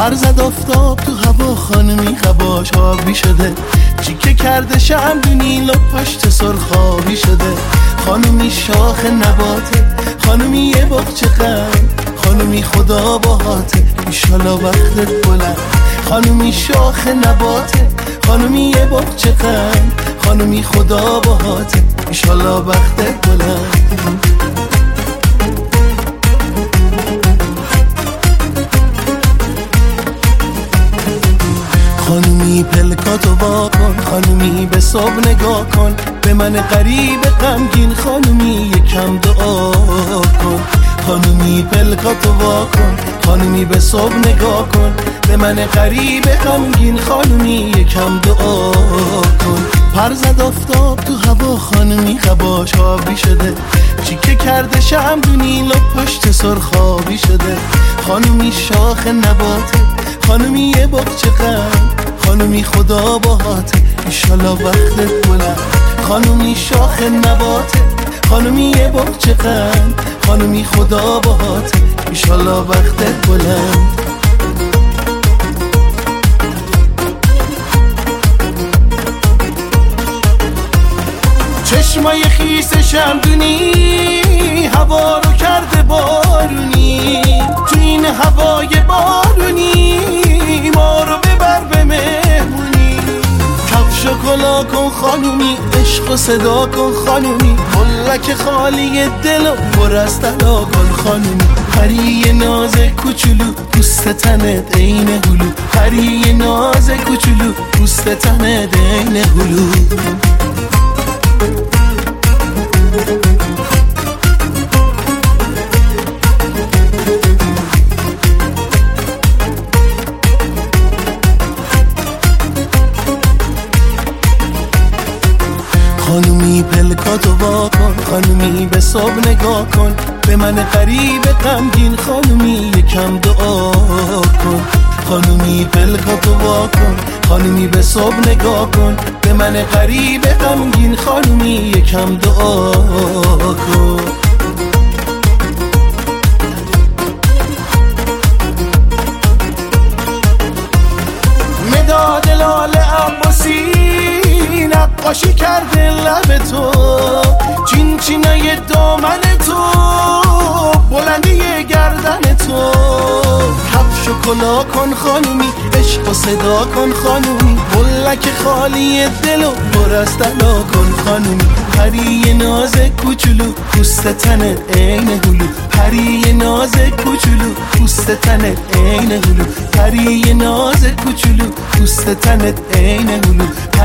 پر زد آفتاب تو هوا، خانمی قباش آبی شده، چیکه کرده شمدونی لب پشت سرخابی شده. خانمی شاخ نباته، خانمی یه باغچه قند، خانمی خدا باهاته ایشالا وقتت بلند. خانمی شاخ نباته، خانمی یه باغچه قند، خانمی خدا باهاته ایشالا وقتت بلند. خانومی پلکاتو وا کن، خانومی به صبح نگاه کن، به من غریب غمگین خانومی یکم دعا کن. خانومی پلکاتو وا کن، خانومی به صبح نگاه کن، به من غریب غمگین خانومی یکم دعا کن. پر زد آفتاب تو هوا، خانومی قباش آبی شده، چیکه کرده شمدونی لب پشت سرخابی شده. خانومی شاخ نباته، خانومی یه باغچه قند، خانومی خدا باهاته ایشالا وقتت بلند. خانومی شاخ نباته، خانومی یه باغچه قند، خانومی خدا باهاته ایشالا وقتت بلند. چشمای خیس شمدونی هوا رو کرده بارونی، تو این هوای بارونی ما رو ببر به مهمونی. کفش و کلا کن خانومی، عشق و صدا کن خانومی، ملک خالی دل و پر از طلا کن خانومی. پری ناز کوچولو پوست تنت عین هلو، پری ناز کوچولو پوست تنت عین هلو. خانومی پلکاتو وا کن، خانومی به صبح نگاه کن، به من غریب غمگین خانومی یکم دعا کن. خانومی پلکاتو وا کن، خانومی به صبح نگاه کن، به من غریب غمگین خانومی یکم دعا کن. مداد لال عباسی نقاشی کرده لب تو، چین چینای دامن تو، بلندی گردن تو. کفش و کلا کن خانومی، عشق و صدا کن خانومی، ملک خالی دل و پر از طلا کن خانومی. پری ناز کوچولو پوست تنت عین هلو، پری ناز کوچولو پوست تنت عین هلو، پری ناز کوچولو پوست تنت عین هلو،